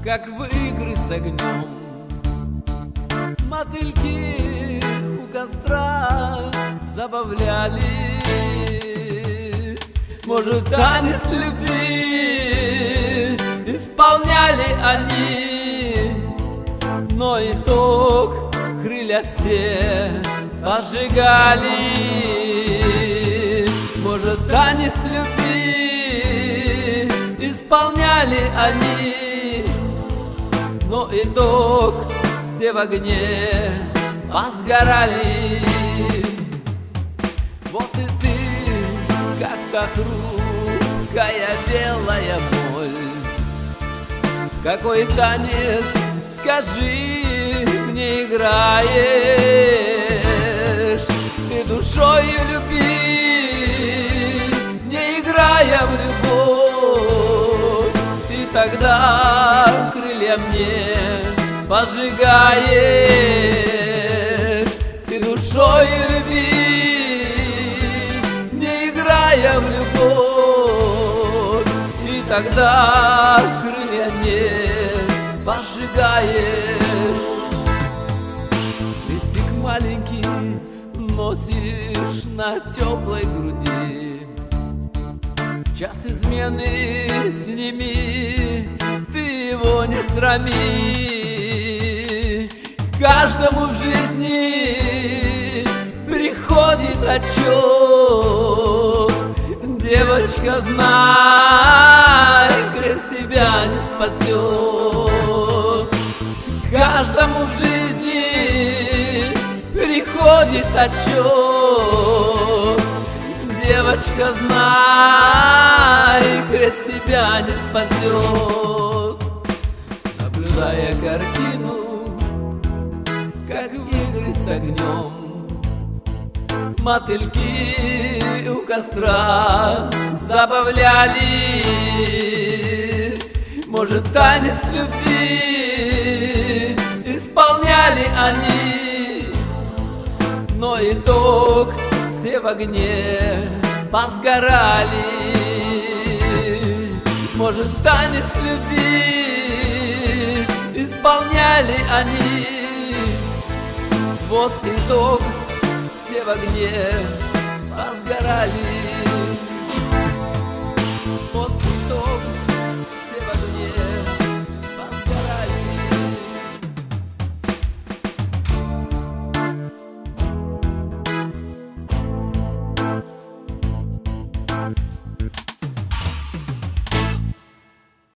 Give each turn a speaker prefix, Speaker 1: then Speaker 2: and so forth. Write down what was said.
Speaker 1: как в игры с огнем. Мотыльки у костра забавлялись, может, танец любви исполняли они, но итог крылья все пожигали. Может, танец любви исполняли они, но итог все в огне посгорали. Вот и ты, как та хрупкая белая моль. Какой танец, скажи, мне играешь? Ты душою люби, не играя в любовь, и тогда крылья мне поджигаешь. Ты душою люби, не играя в любовь, и тогда крылья не поджигаешь. Листик маленький носишь на теплой груди, час измены сними, ты его не срами. Каждому в жизни приходит отчет. Девочка, знай, крест себя не спасет. Каждому в жизни приходит отчет. Девочка, знай, крест себя не спасет. Наблюдая картину, как в игры с огнем, мотыльки у костра забавлялись. Может, танец любви исполняли они, но итог все в огне посгорали. Может, танец любви исполняли они, вот итог все в огне посгорали.